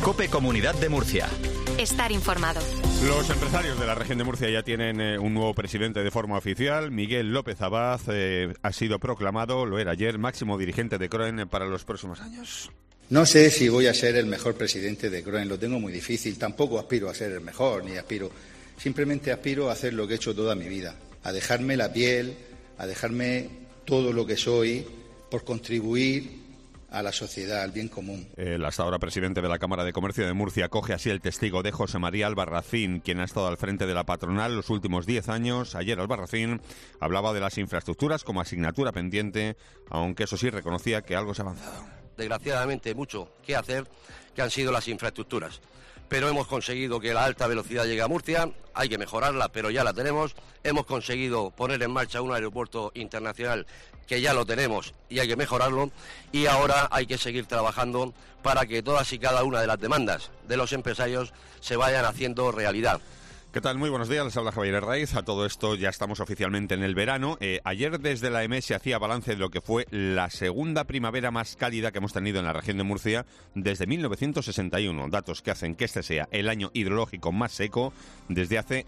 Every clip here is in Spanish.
COPE Comunidad de Murcia. Estar informado. Los empresarios de la región de Murcia ya tienen un nuevo presidente de forma oficial. Miguel López Abad ha sido proclamado, lo era ayer, máximo dirigente de CROEN para los próximos años. No sé si voy a ser el mejor presidente de CROEN, lo tengo muy difícil. Tampoco aspiro a ser el mejor, simplemente aspiro a hacer lo que he hecho toda mi vida, a dejarme la piel, a dejarme todo lo que soy por contribuir a la sociedad, al bien común. El hasta ahora presidente de la Cámara de Comercio de Murcia coge así el testigo de José María Albarracín, quien ha estado al frente de la patronal los últimos 10 años. Ayer Albarracín hablaba de las infraestructuras como asignatura pendiente, aunque eso sí reconocía que algo se ha avanzado. Desgraciadamente mucho que hacer, que han sido las infraestructuras. Pero hemos conseguido que la alta velocidad llegue a Murcia, hay que mejorarla, pero ya la tenemos. Hemos conseguido poner en marcha un aeropuerto internacional que ya lo tenemos y hay que mejorarlo. Y ahora hay que seguir trabajando para que todas y cada una de las demandas de los empresarios se vayan haciendo realidad. ¿Qué tal? Muy buenos días, les habla Javier Herraiz. A todo esto ya estamos oficialmente en el verano. Ayer desde la EMET se hacía balance de lo que fue la segunda primavera más cálida que hemos tenido en la región de Murcia desde 1961. Datos que hacen que este sea el año hidrológico más seco desde hace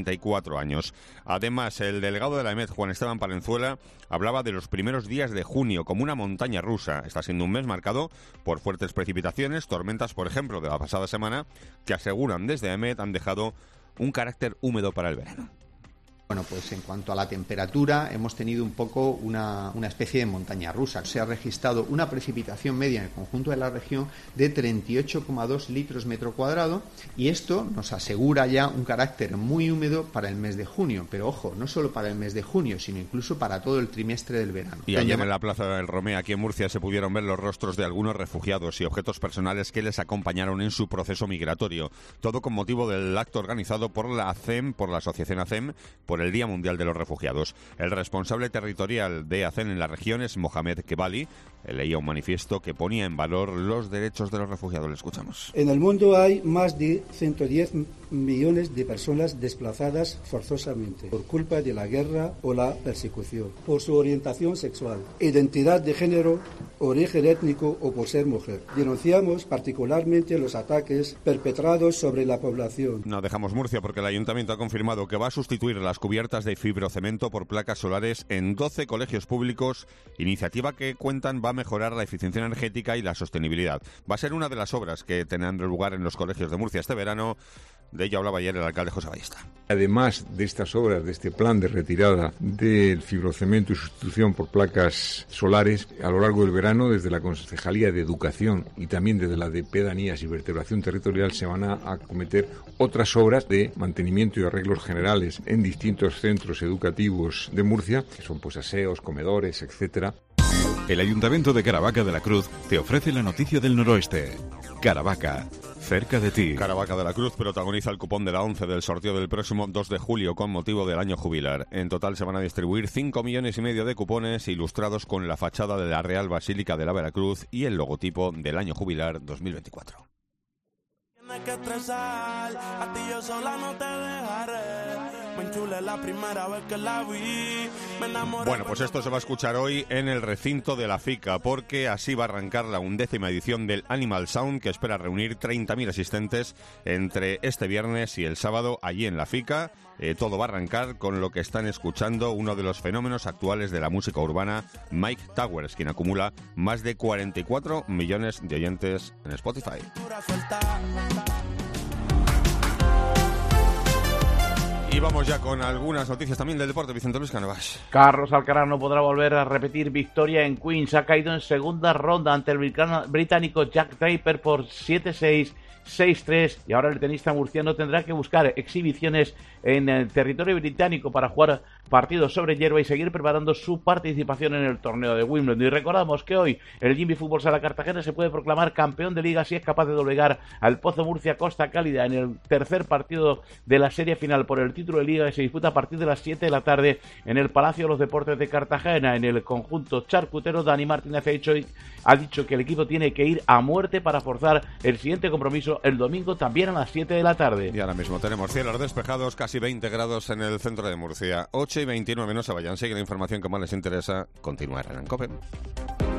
64 años. Además, el delegado de la EMET, Juan Esteban Palenzuela, hablaba de los primeros días de junio como una montaña rusa. Está siendo un mes marcado por fuertes precipitaciones, tormentas, por ejemplo, de la pasada semana, que aseguran desde EMET han dejado un carácter húmedo para el verano. Bueno, pues en cuanto a la temperatura, hemos tenido un poco una especie de montaña rusa. Se ha registrado una precipitación media en el conjunto de la región de 38,2 litros metro cuadrado y esto nos asegura ya un carácter muy húmedo para el mes de junio. Pero ojo, no solo para el mes de junio, sino incluso para todo el trimestre del verano. Y ayer en la Plaza del Romea, aquí en Murcia, se pudieron ver los rostros de algunos refugiados y objetos personales que les acompañaron en su proceso migratorio. Todo con motivo del acto organizado por la ACEM, por la asociación ACEM, por el Día Mundial de los Refugiados. El responsable territorial de ACEM en la región es Mohamed Kebali. Leía un manifiesto que ponía en valor los derechos de los refugiados. Le escuchamos. En el mundo hay más de 110 millones de personas desplazadas forzosamente por culpa de la guerra o la persecución, por su orientación sexual, identidad de género, origen étnico o por ser mujer. Denunciamos particularmente los ataques perpetrados sobre la población. No dejamos Murcia porque el Ayuntamiento ha confirmado que va a sustituir las cubiertas de fibrocemento por placas solares en 12 colegios públicos, iniciativa que cuentan va a mejorar la eficiencia energética y la sostenibilidad. Va a ser una de las obras que tendrán lugar en los colegios de Murcia este verano. De ello hablaba ayer el alcalde José Ballesta. Además de estas obras, de este plan de retirada del fibrocemento y sustitución por placas solares, a lo largo del verano, desde la Concejalía de Educación y también desde la de Pedanías y Vertebración Territorial, se van a acometer otras obras de mantenimiento y arreglos generales en distintos centros educativos de Murcia, que son pues aseos, comedores, etcétera. El Ayuntamiento de Caravaca de la Cruz te ofrece la noticia del noroeste. Caravaca, cerca de ti. Caravaca de la Cruz protagoniza el cupón de la 11 del sorteo del próximo 2 de julio con motivo del año jubilar. En total se van a distribuir 5,5 millones de cupones ilustrados con la fachada de la Real Basílica de la Veracruz y el logotipo del año jubilar 2024. Que estresar, a ti yo sola no te dejaré. Me enchulé la primera vez que la vi. Me enamoré. Bueno, pues esto se va a escuchar hoy en el recinto de la FICA, porque así va a arrancar la 11ª edición del Animal Sound, que espera reunir 30.000 asistentes entre este viernes y el sábado allí en la FICA. Todo va a arrancar con lo que están escuchando uno de los fenómenos actuales de la música urbana, Mike Towers, quien acumula más de 44 millones de oyentes en Spotify. Y vamos ya con algunas noticias también del deporte. Vicente Luis Cánovas. Carlos Alcaraz no podrá volver a repetir victoria en Queens. Ha caído en segunda ronda ante el británico Jack Draper por 7-6. 6-3 y ahora el tenista murciano tendrá que buscar exhibiciones en el territorio británico para jugar partidos sobre hierba y seguir preparando su participación en el torneo de Wimbledon. Y recordamos que hoy el Jimmy Fútbol Sala Cartagena se puede proclamar campeón de liga si es capaz de doblegar al Pozo Murcia Costa Cálida en el tercer partido de la serie final por el título de liga que se disputa a partir de las 7 de la tarde en el Palacio de los Deportes de Cartagena. En el conjunto charcutero, Dani Martínez ha dicho que el equipo tiene que ir a muerte para forzar el siguiente compromiso el domingo también a las 7 de la tarde. Y ahora mismo tenemos cielos despejados, casi 20 grados en el centro de Murcia. 8:29, no se vayan, sigue la información que más les interesa. Continuar en COPE.